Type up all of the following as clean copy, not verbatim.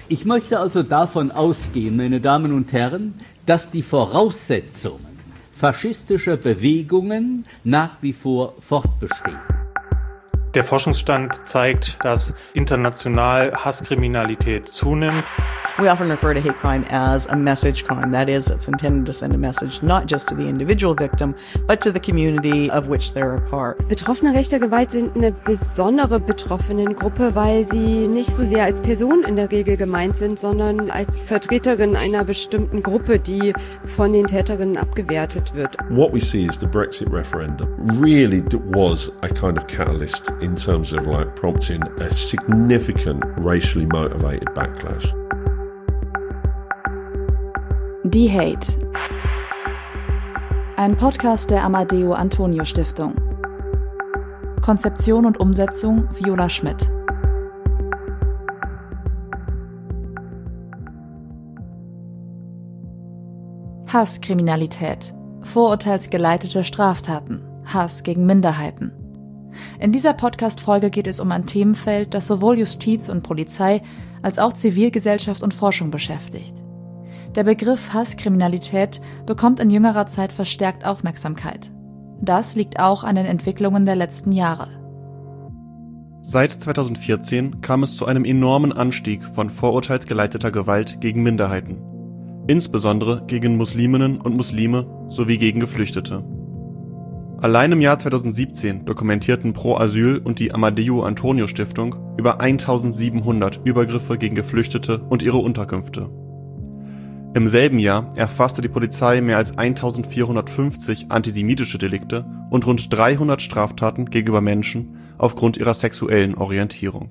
Ich möchte also davon ausgehen, meine Damen und Herren, dass die Voraussetzungen faschistischer Bewegungen nach wie vor fortbestehen. Der Forschungsstand zeigt, dass international Hasskriminalität zunimmt. We often refer to hate crime as a message crime. That is, it's intended to send a message not just to the individual victim, but to the community of which they're a part. Betroffene rechter Gewalt sind eine besondere Betroffenengruppe, weil sie nicht so sehr als Person in der Regel gemeint sind, sondern als Vertreterin einer bestimmten Gruppe, die von den Täterinnen abgewertet wird. What we see is the Brexit referendum really was a kind of catalyst in terms of like prompting a significant racially motivated backlash. Die Hate. Ein Podcast der Amadeo Antonio Stiftung. Konzeption und Umsetzung Viola Schmidt. Hasskriminalität. Vorurteilsgeleitete Straftaten. Hass gegen Minderheiten. In dieser Podcast-Folge geht es um ein Themenfeld, das sowohl Justiz und Polizei als auch Zivilgesellschaft und Forschung beschäftigt. Der Begriff Hasskriminalität bekommt in jüngerer Zeit verstärkt Aufmerksamkeit. Das liegt auch an den Entwicklungen der letzten Jahre. Seit 2014 kam es zu einem enormen Anstieg von vorurteilsgeleiteter Gewalt gegen Minderheiten, insbesondere gegen Musliminnen und Muslime sowie gegen Geflüchtete. Allein im Jahr 2017 dokumentierten Pro Asyl und die Amadeo Antonio Stiftung über 1700 Übergriffe gegen Geflüchtete und ihre Unterkünfte. Im selben Jahr erfasste die Polizei mehr als 1450 antisemitische Delikte und rund 300 Straftaten gegenüber Menschen aufgrund ihrer sexuellen Orientierung.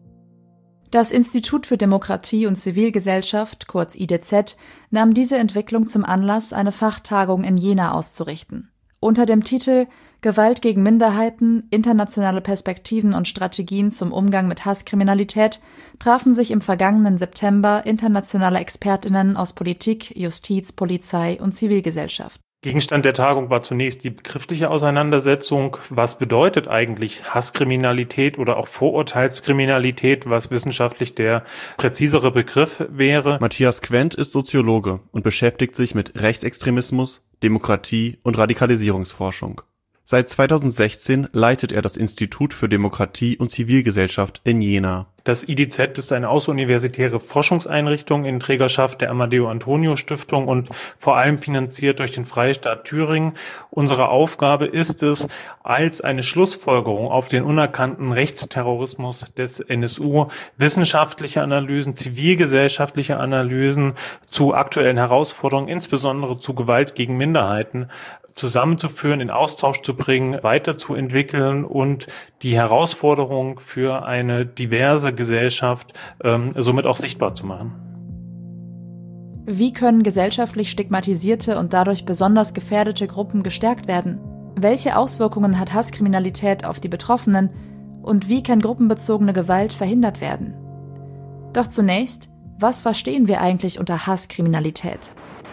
Das Institut für Demokratie und Zivilgesellschaft, kurz IDZ, nahm diese Entwicklung zum Anlass, eine Fachtagung in Jena auszurichten. Unter dem Titel Gewalt gegen Minderheiten, internationale Perspektiven und Strategien zum Umgang mit Hasskriminalität trafen sich im vergangenen September internationale ExpertInnen aus Politik, Justiz, Polizei und Zivilgesellschaft. Gegenstand der Tagung war zunächst die begriffliche Auseinandersetzung. Was bedeutet eigentlich Hasskriminalität oder auch Vorurteilskriminalität, was wissenschaftlich der präzisere Begriff wäre? Matthias Quent ist Soziologe und beschäftigt sich mit Rechtsextremismus, Demokratie und Radikalisierungsforschung. Seit 2016 leitet er das Institut für Demokratie und Zivilgesellschaft in Jena. Das IDZ ist eine außeruniversitäre Forschungseinrichtung in Trägerschaft der Amadeo Antonio Stiftung und vor allem finanziert durch den Freistaat Thüringen. Unsere Aufgabe ist es, als eine Schlussfolgerung auf den unerkannten Rechtsterrorismus des NSU wissenschaftliche Analysen, zivilgesellschaftliche Analysen zu aktuellen Herausforderungen, insbesondere zu Gewalt gegen Minderheiten, zusammenzuführen, in Austausch zu bringen, weiterzuentwickeln und die Herausforderung für eine diverse Gesellschaft somit auch sichtbar zu machen. Wie können gesellschaftlich stigmatisierte und dadurch besonders gefährdete Gruppen gestärkt werden? Welche Auswirkungen hat Hasskriminalität auf die Betroffenen? Und wie kann gruppenbezogene Gewalt verhindert werden? Doch zunächst, was verstehen wir eigentlich unter Hasskriminalität?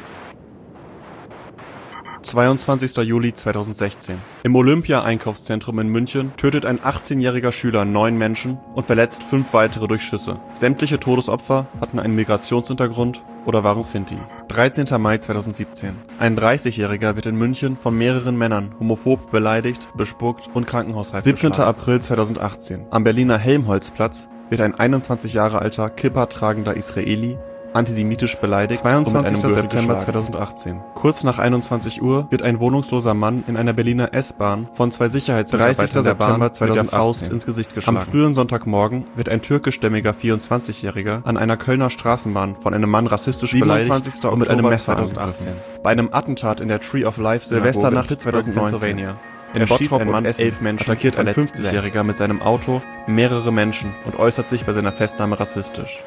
22. Juli 2016. Im Olympia-Einkaufszentrum in München tötet ein 18-jähriger Schüler 9 Menschen und verletzt 5 weitere durch Schüsse. Sämtliche Todesopfer hatten einen Migrationshintergrund oder waren Sinti. 13. Mai 2017. Ein 30-Jähriger wird in München von mehreren Männern homophob beleidigt, bespuckt und krankenhausreif 17. April 2018. Am Berliner Helmholtzplatz wird ein 21 Jahre alter, Kippa tragender Israeli antisemitisch beleidigt 22. September 2018. Kurz nach 21 Uhr wird ein wohnungsloser Mann in einer Berliner S-Bahn von 2 Sicherheitsmitarbeitern der Bahn mit der Faust ins Gesicht geschlagen. Am frühen Sonntagmorgen wird ein türkischstämmiger 24-Jähriger an einer Kölner Straßenbahn von einem Mann rassistisch beleidigt und mit einem Messer angegriffen. Bei einem Attentat in der Tree of Life Silvesternacht 2019. In Bottrop ein Mann 11 Menschen attackiert ein 50-Jähriger mit seinem Auto mehrere Menschen und äußert sich bei seiner Festnahme rassistisch.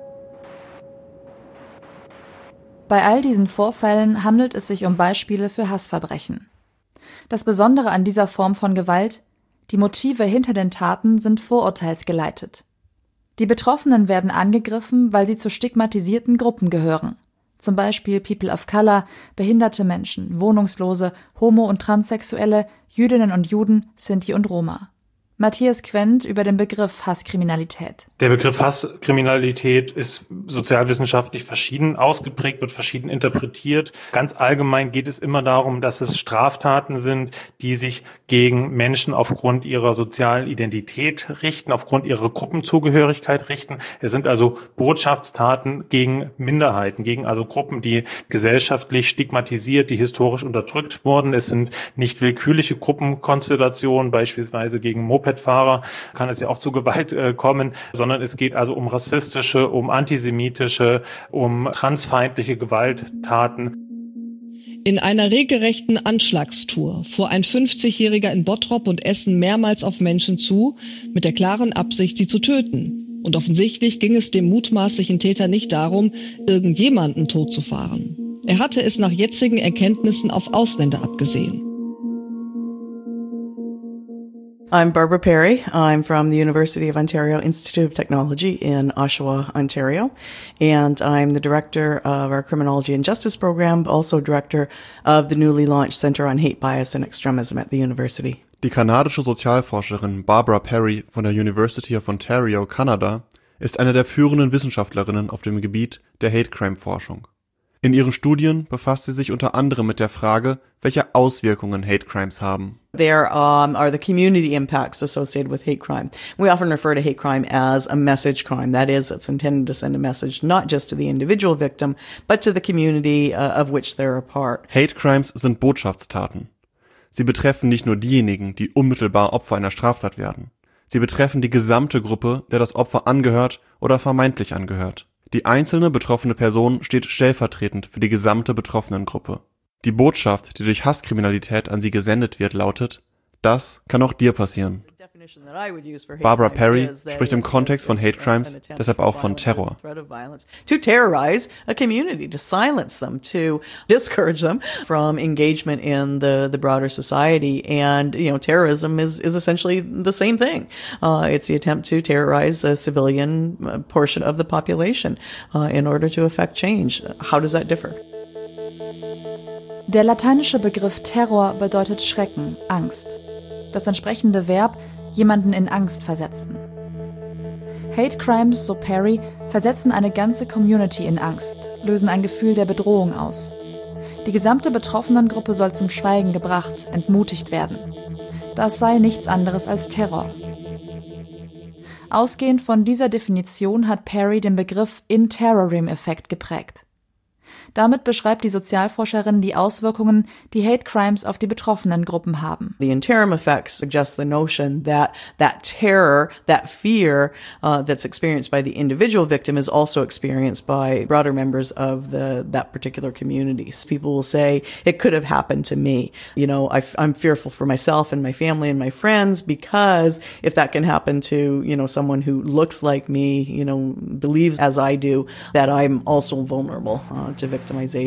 Bei all diesen Vorfällen handelt es sich um Beispiele für Hassverbrechen. Das Besondere an dieser Form von Gewalt: die Motive hinter den Taten sind vorurteilsgeleitet. Die Betroffenen werden angegriffen, weil sie zu stigmatisierten Gruppen gehören. Zum Beispiel People of Color, behinderte Menschen, Wohnungslose, Homo- und Transsexuelle, Jüdinnen und Juden, Sinti und Roma. Matthias Quent über den Begriff Hasskriminalität. Der Begriff Hasskriminalität ist sozialwissenschaftlich verschieden ausgeprägt, wird verschieden interpretiert. Ganz allgemein geht es immer darum, dass es Straftaten sind, die sich gegen Menschen aufgrund ihrer sozialen Identität richten, aufgrund ihrer Gruppenzugehörigkeit richten. Es sind also Botschaftstaten gegen Minderheiten, gegen also Gruppen, die gesellschaftlich stigmatisiert, die historisch unterdrückt wurden. Es sind nicht willkürliche Gruppenkonstellationen, beispielsweise gegen Mopedfahrer kann es ja auch zu Gewalt kommen, sondern es geht also um rassistische, um antisemitische, um transfeindliche Gewalttaten. In einer regelrechten Anschlagstour fuhr ein 50-Jähriger in Bottrop und Essen mehrmals auf Menschen zu, mit der klaren Absicht, sie zu töten. Und offensichtlich ging es dem mutmaßlichen Täter nicht darum, irgendjemanden totzufahren. Er hatte es nach jetzigen Erkenntnissen auf Ausländer abgesehen. I'm Barbara Perry. I'm from the University of Ontario Institute of Technology in Oshawa, Ontario. And I'm the director of our Criminology and Justice program, also director of the newly launched Center on Hate, Bias and Extremism at the university. Die kanadische Sozialforscherin Barbara Perry von der University of Ontario, Kanada, ist eine der führenden Wissenschaftlerinnen auf dem Gebiet der Hate-Crime-Forschung. In ihren Studien befasst sie sich unter anderem mit der Frage, welche Auswirkungen Hate Crimes haben. There are the community impacts associated with hate crime. We often refer to hate crime as a message crime. That is, it's intended to send a message not just to the individual victim, but to the community of which they're a part. Hate Crimes sind Botschaftstaten. Sie betreffen nicht nur diejenigen, die unmittelbar Opfer einer Straftat werden. Sie betreffen die gesamte Gruppe, der das Opfer angehört oder vermeintlich angehört. Die einzelne betroffene Person steht stellvertretend für die gesamte Betroffenengruppe. Die Botschaft, die durch Hasskriminalität an sie gesendet wird, lautet: Das kann auch dir passieren. Barbara Perry spricht im Kontext von Hate Crimes deshalb auch von Terror. To terrorize a community, to silence them, to discourage them from engagement in the broader society. And, terrorism is essentially the same thing. It's the attempt to terrorize a civilian portion of the population in order to effect change. How does that differ? Der lateinische Begriff Terror bedeutet Schrecken, Angst. Das entsprechende Verb jemanden in Angst versetzen. Hate Crimes, so Perry, versetzen eine ganze Community in Angst, lösen ein Gefühl der Bedrohung aus. Die gesamte Betroffenengruppe soll zum Schweigen gebracht, entmutigt werden. Das sei nichts anderes als Terror. Ausgehend von dieser Definition hat Perry den Begriff In-Terrorim-Effekt geprägt. Damit beschreibt die Sozialforscherin die Auswirkungen, die Hate Crimes auf die betroffenen Gruppen haben. The interim effect suggests the notion that terror, that fear that's experienced by the individual victim is also experienced by broader members of that particular community. People will say, it could have happened to me. I'm fearful for myself and my family and my friends because if that can happen to, someone who looks like me, believes as I do, that I'm also vulnerable to victimization.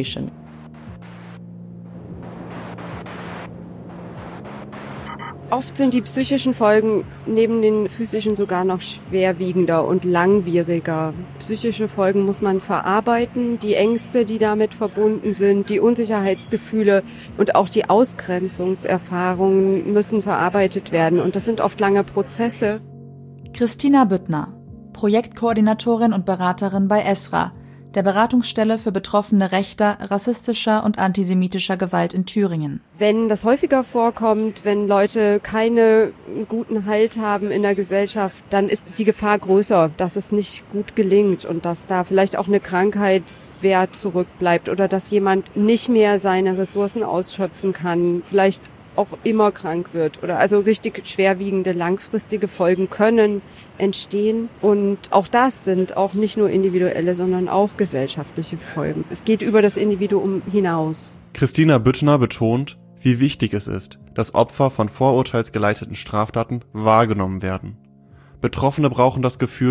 Oft sind die psychischen Folgen neben den physischen sogar noch schwerwiegender und langwieriger. Psychische Folgen muss man verarbeiten, die Ängste, die damit verbunden sind, die Unsicherheitsgefühle und auch die Ausgrenzungserfahrungen müssen verarbeitet werden. Und das sind oft lange Prozesse. Christina Büttner, Projektkoordinatorin und Beraterin bei ESRA, der Beratungsstelle für Betroffene rechter, rassistischer und antisemitischer Gewalt in Thüringen. Wenn das häufiger vorkommt, wenn Leute keinen guten Halt haben in der Gesellschaft, dann ist die Gefahr größer, dass es nicht gut gelingt und dass da vielleicht auch eine Krankheitswert zurückbleibt oder dass jemand nicht mehr seine Ressourcen ausschöpfen kann, vielleicht auch immer krank wird oder also richtig schwerwiegende langfristige Folgen können entstehen und auch das sind auch nicht nur individuelle, sondern auch gesellschaftliche Folgen. Es geht über das Individuum hinaus. Christina Büttner betont, wie wichtig es ist, dass Opfer von vorurteilsgeleiteten Straftaten wahrgenommen werden. Betroffene brauchen das Gefühl,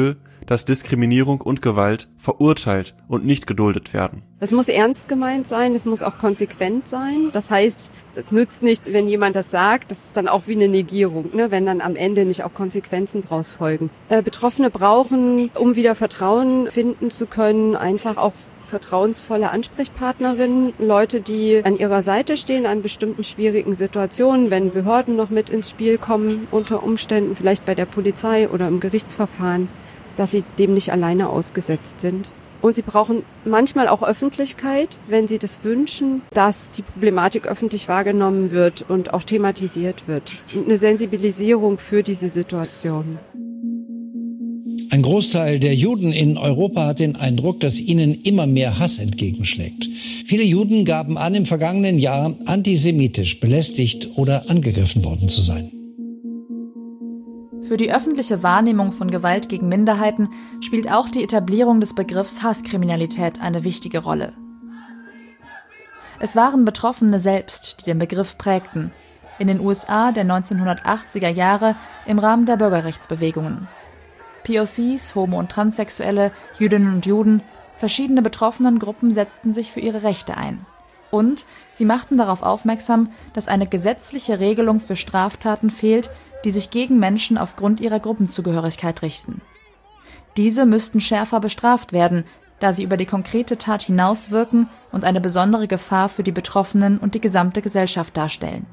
dass Diskriminierung und Gewalt verurteilt und nicht geduldet werden. Es muss ernst gemeint sein, es muss auch konsequent sein. Das heißt, es nützt nichts, wenn jemand das sagt, das ist dann auch wie eine Negierung, ne? Wenn dann am Ende nicht auch Konsequenzen draus folgen. Betroffene brauchen, um wieder Vertrauen finden zu können, einfach auch vertrauensvolle Ansprechpartnerinnen, Leute, die an ihrer Seite stehen an bestimmten schwierigen Situationen, wenn Behörden noch mit ins Spiel kommen, unter Umständen vielleicht bei der Polizei oder im Gerichtsverfahren, dass sie dem nicht alleine ausgesetzt sind. Und sie brauchen manchmal auch Öffentlichkeit, wenn sie das wünschen, dass die Problematik öffentlich wahrgenommen wird und auch thematisiert wird. Und eine Sensibilisierung für diese Situation. Ein Großteil der Juden in Europa hat den Eindruck, dass ihnen immer mehr Hass entgegenschlägt. Viele Juden gaben an, im vergangenen Jahr antisemitisch belästigt oder angegriffen worden zu sein. Für die öffentliche Wahrnehmung von Gewalt gegen Minderheiten spielt auch die Etablierung des Begriffs Hasskriminalität eine wichtige Rolle. Es waren Betroffene selbst, die den Begriff prägten, in den USA der 1980er Jahre im Rahmen der Bürgerrechtsbewegungen. POCs, Homo- und Transsexuelle, Jüdinnen und Juden, verschiedene Betroffenengruppen setzten sich für ihre Rechte ein. Und sie machten darauf aufmerksam, dass eine gesetzliche Regelung für Straftaten fehlt, die sich gegen Menschen aufgrund ihrer Gruppenzugehörigkeit richten. Diese müssten schärfer bestraft werden, da sie über die konkrete Tat hinauswirken und eine besondere Gefahr für die Betroffenen und die gesamte Gesellschaft darstellen.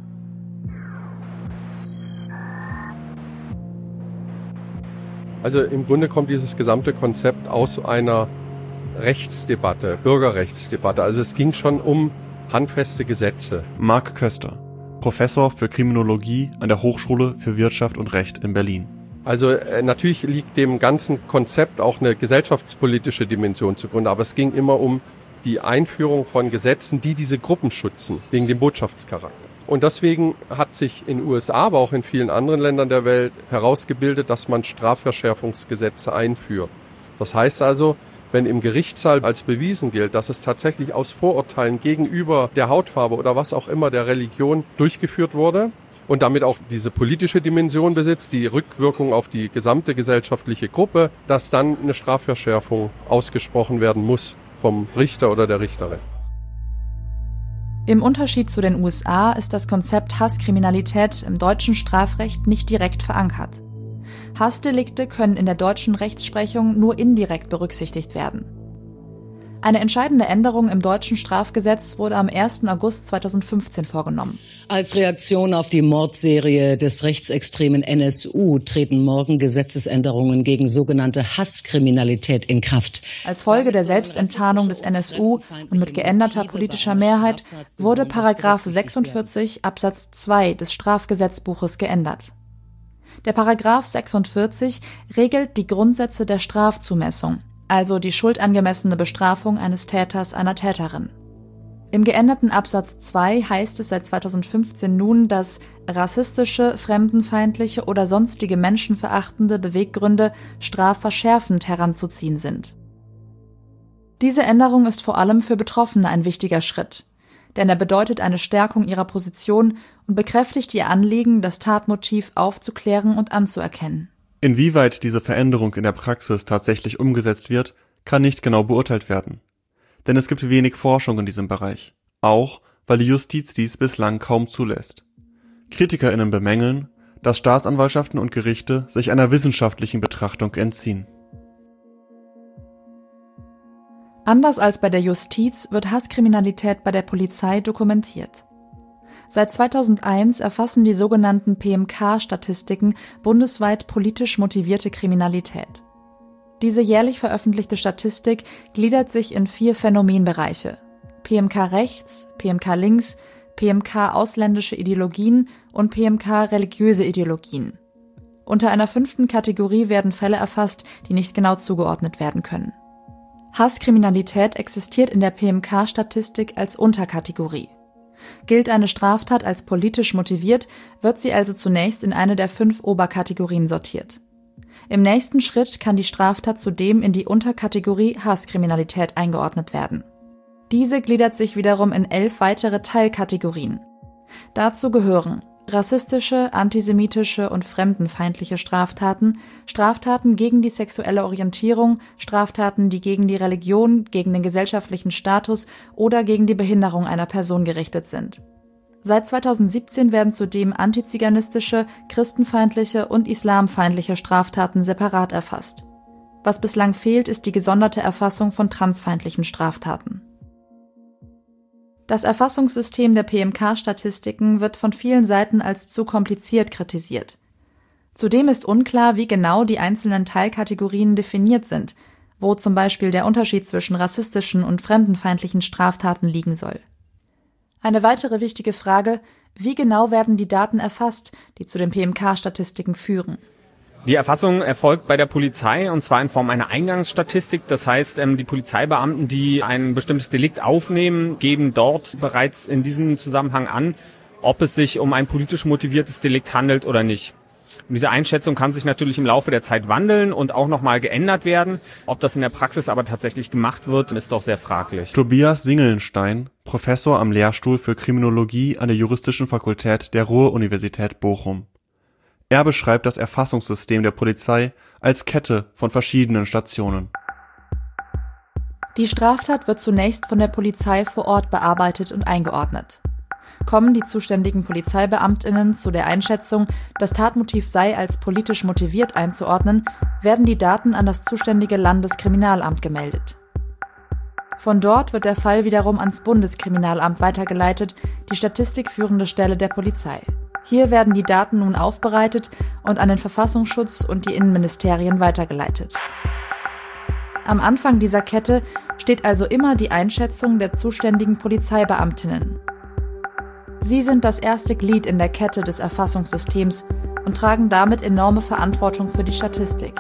Also im Grunde kommt dieses gesamte Konzept aus einer Rechtsdebatte, Bürgerrechtsdebatte. Also es ging schon um handfeste Gesetze. Marc Köster, Professor für Kriminologie an der Hochschule für Wirtschaft und Recht in Berlin. Also natürlich liegt dem ganzen Konzept auch eine gesellschaftspolitische Dimension zugrunde, aber es ging immer um die Einführung von Gesetzen, die diese Gruppen schützen, wegen dem Botschaftscharakter. Und deswegen hat sich in den USA, aber auch in vielen anderen Ländern der Welt herausgebildet, dass man Strafverschärfungsgesetze einführt. Das heißt also, wenn im Gerichtssaal als bewiesen gilt, dass es tatsächlich aus Vorurteilen gegenüber der Hautfarbe oder was auch immer der Religion durchgeführt wurde und damit auch diese politische Dimension besitzt, die Rückwirkung auf die gesamte gesellschaftliche Gruppe, dass dann eine Strafverschärfung ausgesprochen werden muss vom Richter oder der Richterin. Im Unterschied zu den USA ist das Konzept Hasskriminalität im deutschen Strafrecht nicht direkt verankert. Hassdelikte können in der deutschen Rechtsprechung nur indirekt berücksichtigt werden. Eine entscheidende Änderung im deutschen Strafgesetz wurde am 1. August 2015 vorgenommen. Als Reaktion auf die Mordserie des rechtsextremen NSU treten morgen Gesetzesänderungen gegen sogenannte Hasskriminalität in Kraft. Als Folge der Selbstenttarnung des NSU und mit geänderter politischer Mehrheit wurde Paragraph 46 Absatz 2 des Strafgesetzbuches geändert. Der Paragraph 46 regelt die Grundsätze der Strafzumessung, also die schuldangemessene Bestrafung eines Täters, einer Täterin. Im geänderten Absatz 2 heißt es seit 2015 nun, dass rassistische, fremdenfeindliche oder sonstige menschenverachtende Beweggründe strafverschärfend heranzuziehen sind. Diese Änderung ist vor allem für Betroffene ein wichtiger Schritt, denn er bedeutet eine Stärkung ihrer Position und bekräftigt ihr Anliegen, das Tatmotiv aufzuklären und anzuerkennen. Inwieweit diese Veränderung in der Praxis tatsächlich umgesetzt wird, kann nicht genau beurteilt werden. Denn es gibt wenig Forschung in diesem Bereich, auch weil die Justiz dies bislang kaum zulässt. KritikerInnen bemängeln, dass Staatsanwaltschaften und Gerichte sich einer wissenschaftlichen Betrachtung entziehen. Anders als bei der Justiz wird Hasskriminalität bei der Polizei dokumentiert. Seit 2001 erfassen die sogenannten PMK-Statistiken bundesweit politisch motivierte Kriminalität. Diese jährlich veröffentlichte Statistik gliedert sich in 4 Phänomenbereiche: PMK rechts, PMK links, PMK ausländische Ideologien und PMK religiöse Ideologien. Unter einer 5. Kategorie werden Fälle erfasst, die nicht genau zugeordnet werden können. Hasskriminalität existiert in der PMK-Statistik als Unterkategorie. Gilt eine Straftat als politisch motiviert, wird sie also zunächst in eine der 5 Oberkategorien sortiert. Im nächsten Schritt kann die Straftat zudem in die Unterkategorie Hasskriminalität eingeordnet werden. Diese gliedert sich wiederum in 11 weitere Teilkategorien. Dazu gehören Rassistische, antisemitische und fremdenfeindliche Straftaten, Straftaten gegen die sexuelle Orientierung, Straftaten, die gegen die Religion, gegen den gesellschaftlichen Status oder gegen die Behinderung einer Person gerichtet sind. Seit 2017 werden zudem antiziganistische, christenfeindliche und islamfeindliche Straftaten separat erfasst. Was bislang fehlt, ist die gesonderte Erfassung von transfeindlichen Straftaten. Das Erfassungssystem der PMK-Statistiken wird von vielen Seiten als zu kompliziert kritisiert. Zudem ist unklar, wie genau die einzelnen Teilkategorien definiert sind, wo zum Beispiel der Unterschied zwischen rassistischen und fremdenfeindlichen Straftaten liegen soll. Eine weitere wichtige Frage: Wie genau werden die Daten erfasst, die zu den PMK-Statistiken führen? Die Erfassung erfolgt bei der Polizei, und zwar in Form einer Eingangsstatistik. Das heißt, die Polizeibeamten, die ein bestimmtes Delikt aufnehmen, geben dort bereits in diesem Zusammenhang an, ob es sich um ein politisch motiviertes Delikt handelt oder nicht. Und diese Einschätzung kann sich natürlich im Laufe der Zeit wandeln und auch nochmal geändert werden. Ob das in der Praxis aber tatsächlich gemacht wird, ist doch sehr fraglich. Tobias Singelnstein, Professor am Lehrstuhl für Kriminologie an der Juristischen Fakultät der Ruhr-Universität Bochum. Er beschreibt das Erfassungssystem der Polizei als Kette von verschiedenen Stationen. Die Straftat wird zunächst von der Polizei vor Ort bearbeitet und eingeordnet. Kommen die zuständigen PolizeibeamtInnen zu der Einschätzung, das Tatmotiv sei als politisch motiviert einzuordnen, werden die Daten an das zuständige Landeskriminalamt gemeldet. Von dort wird der Fall wiederum ans Bundeskriminalamt weitergeleitet, die statistikführende Stelle der Polizei. Hier werden die Daten nun aufbereitet und an den Verfassungsschutz und die Innenministerien weitergeleitet. Am Anfang dieser Kette steht also immer die Einschätzung der zuständigen Polizeibeamtinnen. Sie sind das erste Glied in der Kette des Erfassungssystems und tragen damit enorme Verantwortung für die Statistik.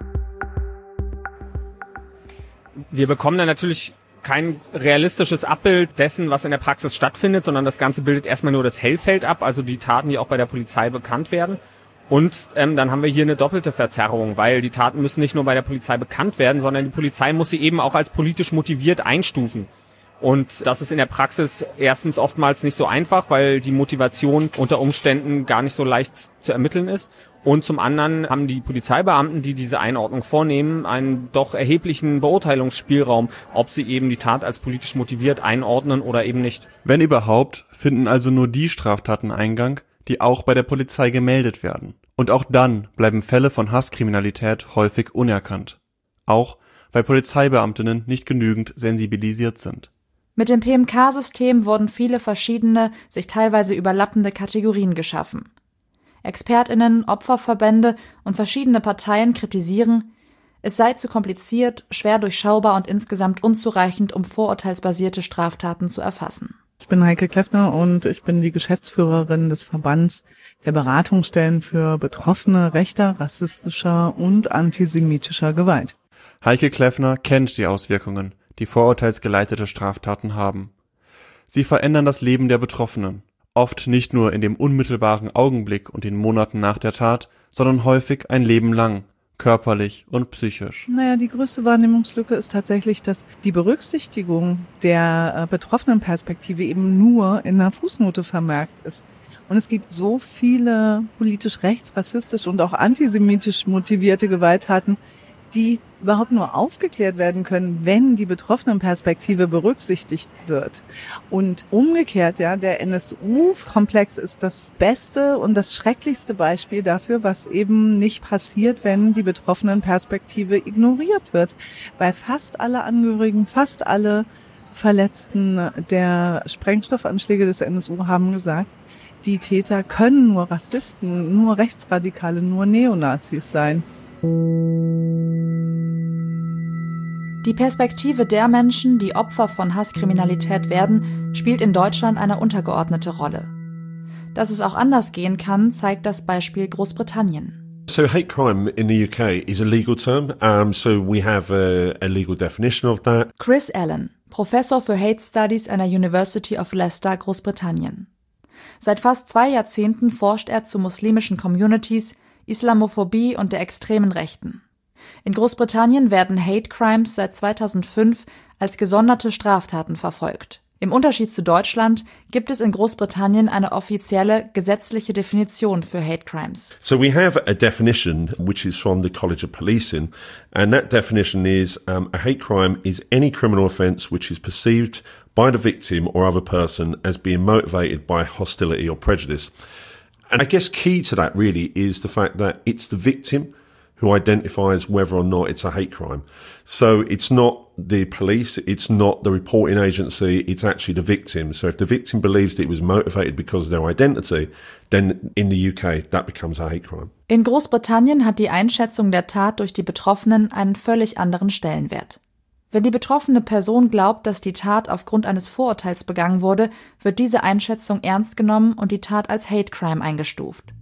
Wir bekommen dann natürlich kein realistisches Abbild dessen, was in der Praxis stattfindet, sondern das Ganze bildet erstmal nur das Hellfeld ab, also die Taten, die auch bei der Polizei bekannt werden. Und dann haben wir hier eine doppelte Verzerrung, weil die Taten müssen nicht nur bei der Polizei bekannt werden, sondern die Polizei muss sie eben auch als politisch motiviert einstufen. Und das ist in der Praxis erstens oftmals nicht so einfach, weil die Motivation unter Umständen gar nicht so leicht zu ermitteln ist. Und zum anderen haben die Polizeibeamten, die diese Einordnung vornehmen, einen doch erheblichen Beurteilungsspielraum, ob sie eben die Tat als politisch motiviert einordnen oder eben nicht. Wenn überhaupt, finden also nur die Straftaten Eingang, die auch bei der Polizei gemeldet werden. Und auch dann bleiben Fälle von Hasskriminalität häufig unerkannt. Auch weil Polizeibeamtinnen nicht genügend sensibilisiert sind. Mit dem PMK-System wurden viele verschiedene, sich teilweise überlappende Kategorien geschaffen. ExpertInnen, Opferverbände und verschiedene Parteien kritisieren, es sei zu kompliziert, schwer durchschaubar und insgesamt unzureichend, um vorurteilsbasierte Straftaten zu erfassen. Ich bin Heike Kleffner und ich bin die Geschäftsführerin des Verbands der Beratungsstellen für Betroffene rechter, rassistischer und antisemitischer Gewalt. Heike Kleffner kennt die Auswirkungen, die vorurteilsgeleitete Straftaten haben. Sie verändern das Leben der Betroffenen. Oft nicht nur in dem unmittelbaren Augenblick und den Monaten nach der Tat, sondern häufig ein Leben lang, körperlich und psychisch. Die größte Wahrnehmungslücke ist tatsächlich, dass die Berücksichtigung der betroffenen Perspektive eben nur in einer Fußnote vermerkt ist. Und es gibt so viele politisch rechts, rassistisch und auch antisemitisch motivierte Gewalttaten, die überhaupt nur aufgeklärt werden können, wenn die Betroffenenperspektive berücksichtigt wird. Und umgekehrt, der NSU-Komplex ist das beste und das schrecklichste Beispiel dafür, was eben nicht passiert, wenn die Betroffenenperspektive ignoriert wird. Weil fast alle Angehörigen, fast alle Verletzten der Sprengstoffanschläge des NSU haben gesagt, die Täter können nur Rassisten, nur Rechtsradikale, nur Neonazis sein. Die Perspektive der Menschen, die Opfer von Hasskriminalität werden, spielt in Deutschland eine untergeordnete Rolle. Dass es auch anders gehen kann, zeigt das Beispiel Großbritannien. So hate crime in the UK is a legal term, so we have a legal definition of that. Chris Allen, Professor für Hate Studies an der University of Leicester, Großbritannien. Seit fast 2 Jahrzehnten forscht er zu muslimischen Communities, Islamophobie und der extremen Rechten. In Großbritannien werden Hate Crimes seit 2005 als gesonderte Straftaten verfolgt. Im Unterschied zu Deutschland gibt es in Großbritannien eine offizielle gesetzliche Definition für Hate Crimes. So we have a definition which is from the College of Policing, and that definition is a hate crime is any criminal offence which is perceived by the victim or other person as being motivated by hostility or prejudice. And I guess key to that really is the fact that it's the victim who identifies whether or not it's a hate crime. So it's not the police, it's not the reporting agency, it's actually the victim. So if the victim believes that it was motivated because of their identity, then in the UK that becomes a hate crime. In Großbritannien hat die Einschätzung der Tat durch die Betroffenen einen völlig anderen Stellenwert. Wenn die betroffene Person glaubt, dass die Tat aufgrund eines Vorurteils begangen wurde, wird diese Einschätzung ernst genommen und die Tat als Hate Crime eingestuft.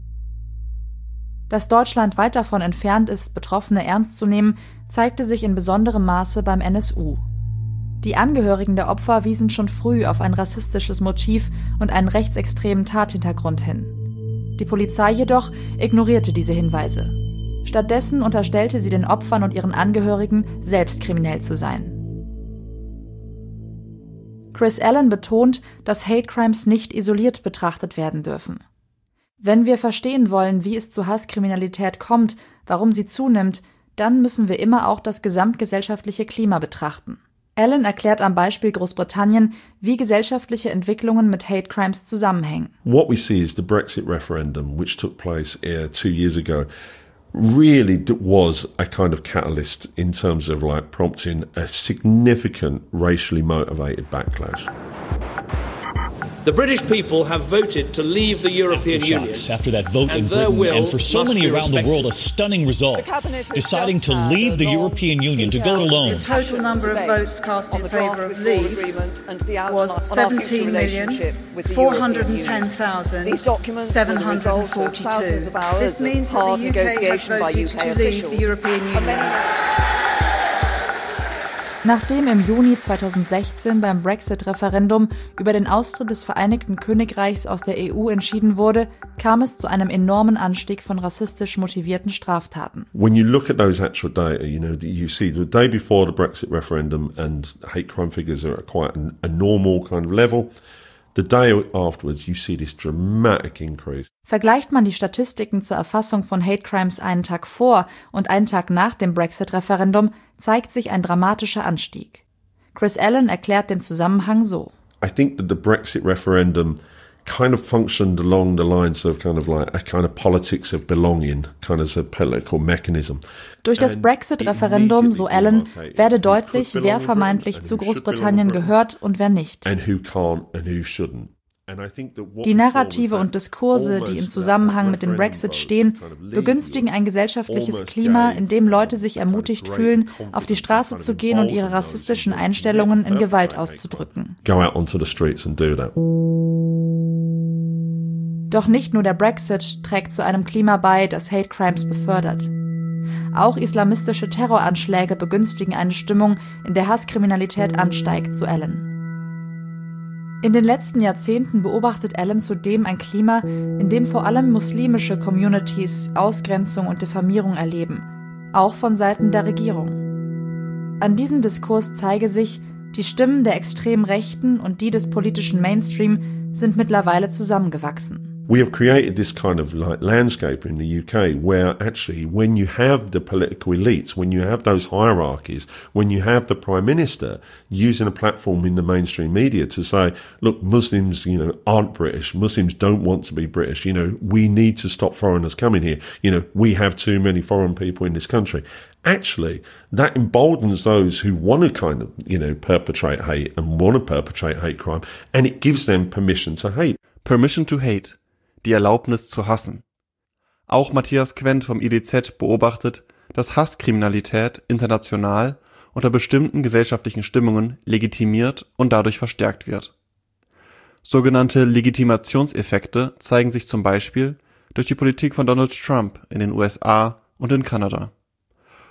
Dass Deutschland weit davon entfernt ist, Betroffene ernst zu nehmen, zeigte sich in besonderem Maße beim NSU. Die Angehörigen der Opfer wiesen schon früh auf ein rassistisches Motiv und einen rechtsextremen Tathintergrund hin. Die Polizei jedoch ignorierte diese Hinweise. Stattdessen unterstellte sie den Opfern und ihren Angehörigen, selbst kriminell zu sein. Chris Allen betont, dass Hate Crimes nicht isoliert betrachtet werden dürfen. Wenn wir verstehen wollen, wie es zu Hasskriminalität kommt, warum sie zunimmt, dann müssen wir immer auch das gesamtgesellschaftliche Klima betrachten. Allen erklärt am Beispiel Großbritannien, wie gesellschaftliche Entwicklungen mit Hate Crimes zusammenhängen. What we see is the Brexit referendum, which took place 2 years ago, really was a kind of catalyst in terms of like prompting a significant racially motivated backlash. The British people have voted to leave the European Union. After that vote in Britain, and for so many around the world, a stunning result, deciding to leave the European Union, to go it alone. The total number of votes cast in favour of leave was 17,410,742. This means that the UK has voted to leave the European Union. Nachdem im Juni 2016 beim Brexit-Referendum über den Austritt des Vereinigten Königreichs aus der EU entschieden wurde, kam es zu einem enormen Anstieg von rassistisch motivierten Straftaten. When you look at those actual data, you see the day before the Brexit referendum and hate crime figures are at quite a normal kind of level. The day afterwards, you see this dramatic increase. Vergleicht man die Statistiken zur Erfassung von Hate Crimes einen Tag vor und einen Tag nach dem Brexit-Referendum, zeigt sich ein dramatischer Anstieg. Chris Allen erklärt den Zusammenhang so. I think that the Brexit referendum kind of functioned along the lines of kind of like a kind of politics of belonging, kind of as a political mechanism. Durch das Brexit-Referendum, so Allen, werde deutlich, wer vermeintlich zu Großbritannien gehört und wer nicht. And who can't and who shouldn't. Die Narrative und Diskurse, die im Zusammenhang mit dem Brexit stehen, begünstigen ein gesellschaftliches Klima, in dem Leute sich ermutigt fühlen, auf die Straße zu gehen und ihre rassistischen Einstellungen in Gewalt auszudrücken. Go out onto the streets and do that. Doch nicht nur der Brexit trägt zu einem Klima bei, das Hate Crimes befördert. Auch islamistische Terroranschläge begünstigen eine Stimmung, in der Hasskriminalität ansteigt, so Allen. In den letzten Jahrzehnten beobachtet Allen zudem ein Klima, in dem vor allem muslimische Communities Ausgrenzung und Diffamierung erleben, auch von Seiten der Regierung. An diesem Diskurs zeige sich, die Stimmen der extremen Rechten und die des politischen Mainstream sind mittlerweile zusammengewachsen. We have created this kind of like landscape in the UK where actually when you have the political elites, when you have those hierarchies, when you have the Prime Minister using a platform in the mainstream media to say, look, Muslims, aren't British, Muslims don't want to be British, we need to stop foreigners coming here, we have too many foreign people in this country. Actually, that emboldens those who want to kind of, perpetrate hate and want to perpetrate hate crime, and it gives them permission to hate. Permission to hate. Die Erlaubnis zu hassen. Auch Matthias Quent vom IDZ beobachtet, dass Hasskriminalität international unter bestimmten gesellschaftlichen Stimmungen legitimiert und dadurch verstärkt wird. Sogenannte Legitimationseffekte zeigen sich zum Beispiel durch die Politik von Donald Trump in den USA und in Kanada.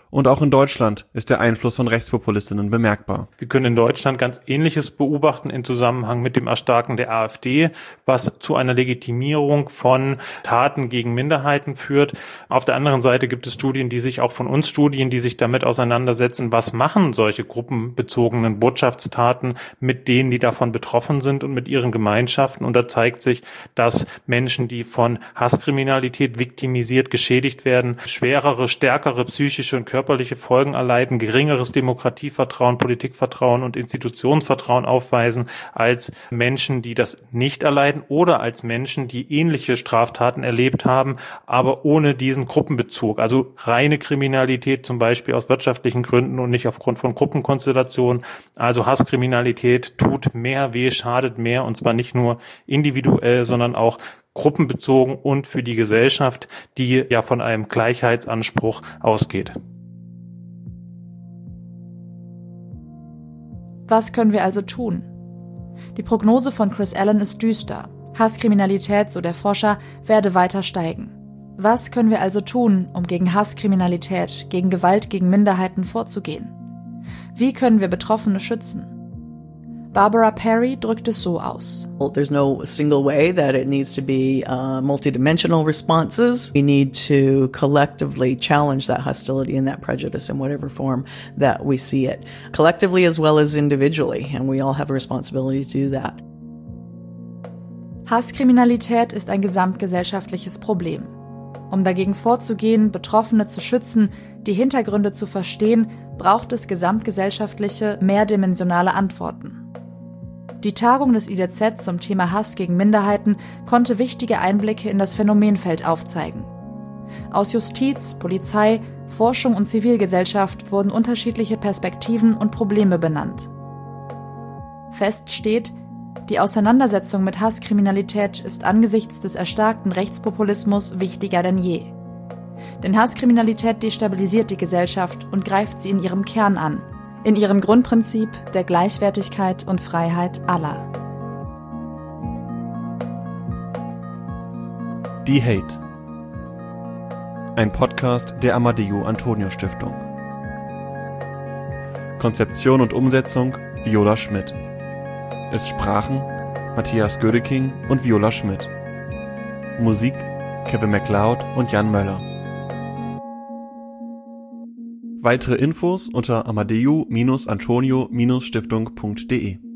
Und auch in Deutschland ist der Einfluss von Rechtspopulistinnen bemerkbar. Wir können in Deutschland ganz Ähnliches beobachten in Zusammenhang mit dem Erstarken der AfD, was zu einer Legitimierung von Taten gegen Minderheiten führt. Auf der anderen Seite gibt es Studien, die sich damit auseinandersetzen, was machen solche gruppenbezogenen Botschaftstaten mit denen, die davon betroffen sind und mit ihren Gemeinschaften. Und da zeigt sich, dass Menschen, die von Hasskriminalität viktimisiert, geschädigt werden, schwerere, stärkere psychische und körperliche Folgen erleiden, geringeres Demokratievertrauen, Politikvertrauen und Institutionsvertrauen aufweisen als Menschen, die das nicht erleiden oder als Menschen, die ähnliche Straftaten erlebt haben, aber ohne diesen Gruppenbezug. Also reine Kriminalität zum Beispiel aus wirtschaftlichen Gründen und nicht aufgrund von Gruppenkonstellationen. Also Hasskriminalität tut mehr weh, schadet mehr, und zwar nicht nur individuell, sondern auch gruppenbezogen und für die Gesellschaft, die ja von einem Gleichheitsanspruch ausgeht. Was können wir also tun? Die Prognose von Chris Allen ist düster. Hasskriminalität, so der Forscher, werde weiter steigen. Was können wir also tun, um gegen Hasskriminalität, gegen Gewalt gegen Minderheiten vorzugehen? Wie können wir Betroffene schützen? Barbara Perry drückt es so aus. There's no single way that it needs to be multidimensional responses. We need to collectively challenge that hostility and that prejudice in whatever form that we see it, collectively as well as individually, and we all have a responsibility to do that. Hasskriminalität ist ein gesamtgesellschaftliches Problem. Um dagegen vorzugehen, Betroffene zu schützen, die Hintergründe zu verstehen, braucht es gesamtgesellschaftliche, mehrdimensionale Antworten. Die Tagung des IDZ zum Thema Hass gegen Minderheiten konnte wichtige Einblicke in das Phänomenfeld aufzeigen. Aus Justiz, Polizei, Forschung und Zivilgesellschaft wurden unterschiedliche Perspektiven und Probleme benannt. Fest steht, die Auseinandersetzung mit Hasskriminalität ist angesichts des erstarkten Rechtspopulismus wichtiger denn je. Denn Hasskriminalität destabilisiert die Gesellschaft und greift sie in ihrem Kern an, in ihrem Grundprinzip der Gleichwertigkeit und Freiheit aller. Die Hate. Ein Podcast der Amadeo Antonio Stiftung. Konzeption und Umsetzung Viola Schmidt. Es sprachen Matthias Gödeking und Viola Schmidt. Musik Kevin MacLeod und Jan Möller. Weitere Infos unter amadeo-antonio-stiftung.de